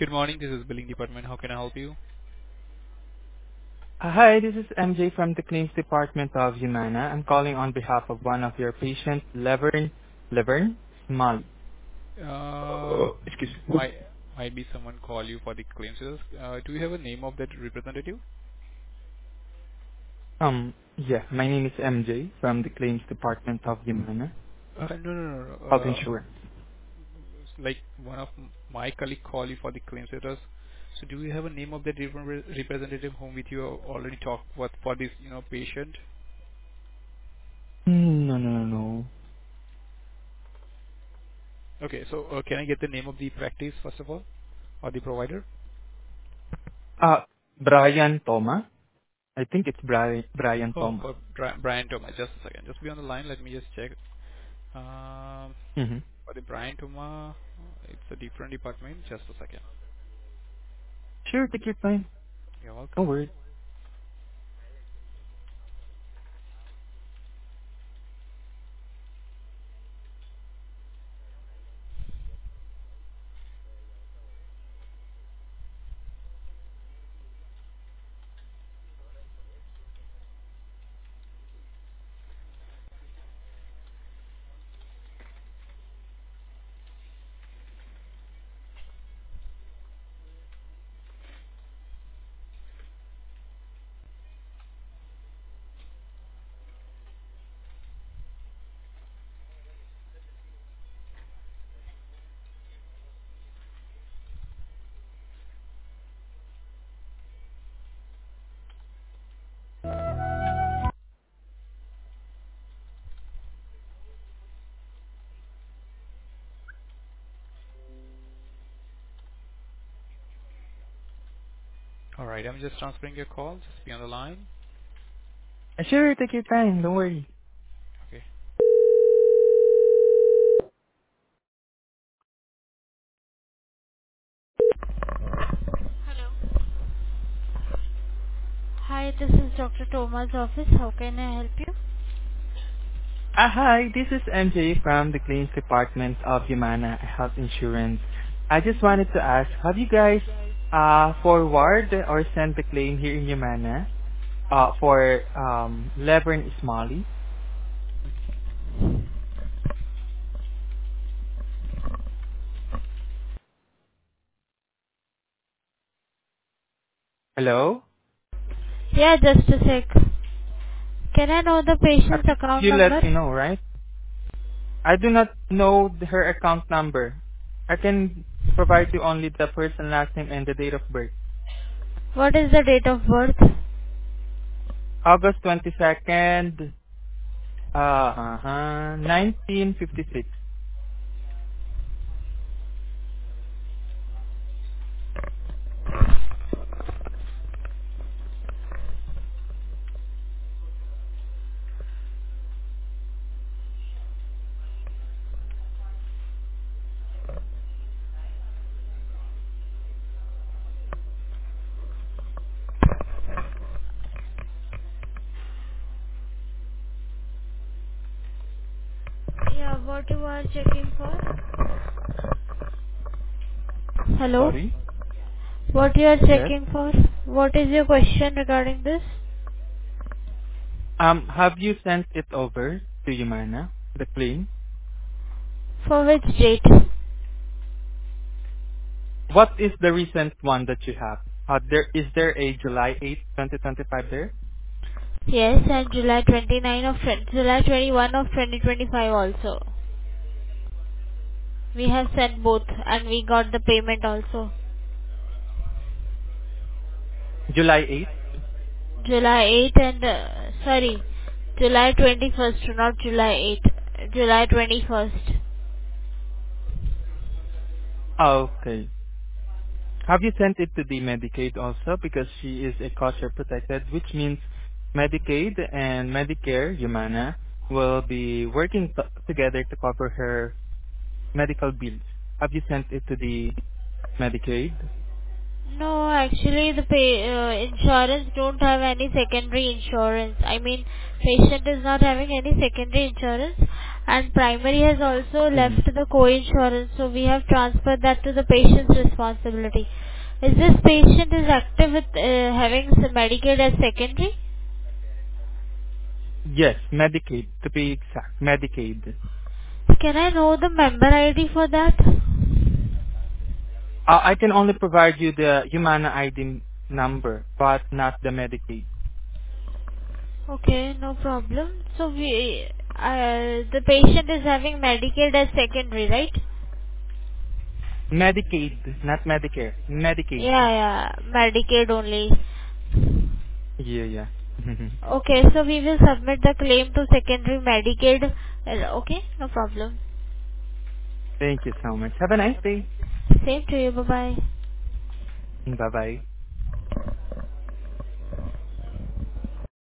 Good morning. This is billing department. How can I help you? Hi, this is MJ from the claims department of Humana. I'm calling on behalf of one of your patients, Levern Smalley. Excuse me. Might be someone call you for the claims. Do you have a name of that representative? Yeah, my name is MJ from the claims department of Humana. No, no, no. Health insurance. Like one of my colleague call you for the claims status. So do you have a name of that representative whom with you already talked with for this, patient? No, no, no, no. Okay. So can I get the name of the practice first of all, or the provider? Brian Toma. I think it's Brian Oh, Toma. for Brian Thomas. Just a second. Just be on the line. Let me just check. Um, Mm-hmm. for the Brian Thomas, it's a different department. Just a second. Sure, take your time. You're No welcome. worries. All right. I'm just transferring your call. Just be on the line. Sure, take your time. Don't worry. Okay. Hi, this is Dr. Thomas' office. How can I help you? Hi, this is MJ from the claims department of Humana Health Insurance. I just wanted to ask, have you guys forward or sent the claim here in Humana for Levern Smalley? Hello? Yeah, just a sec. Can I know the patient's Could account you number? let me know, right? I do not know her account number. I can provide you only the first and last name and the date of birth. What is the date of birth? August 22nd, 1956. Yeah, what you are checking for? Hello? Sorry? What you are Yes? checking for? What is your question regarding this? Have you sent it over to Humana, the claim? For which date? What is the recent one that you have? Is there a July 8th, 2025 there? Yes, and July 21 of 2025 also. We have sent both and we got the payment also. July 8th? July 8 and, sorry, July 21st, not July 8. July 21st. Okay. Have you sent it to the Medicaid also? Because she is a cost-share protected, which means Medicaid and Medicare, Humana, will be working together to cover her medical bills. Have you sent it to the Medicaid? No, actually the insurance don't have any secondary insurance. I mean, patient is not having any secondary insurance. and primary has also Mhm. left the co-insurance, so we have transferred that to the patient's responsibility. Is this patient is active with having Medicaid as secondary? Yes, Medicaid, to be exact. Medicaid. Can I know the member ID for that? I can only provide you the Humana ID number, but not the Medicaid. Okay, no problem. So the patient is having Medicaid as secondary, right? Medicaid, not Medicare. Medicaid. Yeah, yeah, Medicaid only. Yeah, yeah. Okay, so we will submit the claim to secondary Medicaid. Okay, no problem. Thank you so much. Have a nice day. Same to you. Bye bye. Bye bye.